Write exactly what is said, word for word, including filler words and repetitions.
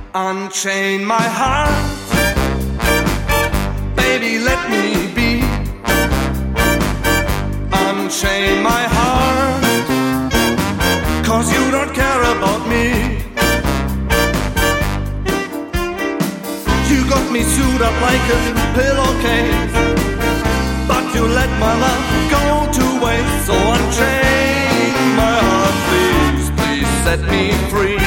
Unchain my heart, baby, let me be. Unchain my heart, 'cause you don't care about me. You got me sewed up like a pillowcase, but you let my love go to waste. So unchain my heart, please, please set me free.